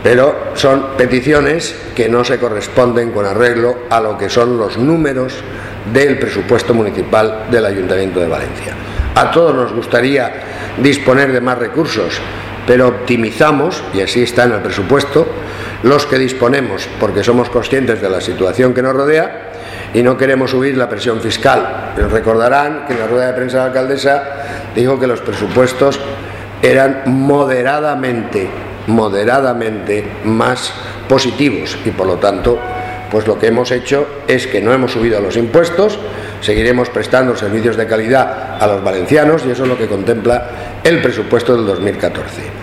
Pero son peticiones que no se corresponden con arreglo a lo que son los números del presupuesto municipal del Ayuntamiento de Valencia. A todos nos gustaría disponer de más recursos, pero optimizamos, y así está en el presupuesto, los que disponemos, porque somos conscientes de la situación que nos rodea y no queremos subir la presión fiscal. Recordarán que en la rueda de prensa de la alcaldesa dijo que los presupuestos eran moderadamente más positivos y, por lo tanto, pues lo que hemos hecho es que no hemos subido los impuestos, seguiremos prestando servicios de calidad a los valencianos y eso es lo que contempla el presupuesto del 2014.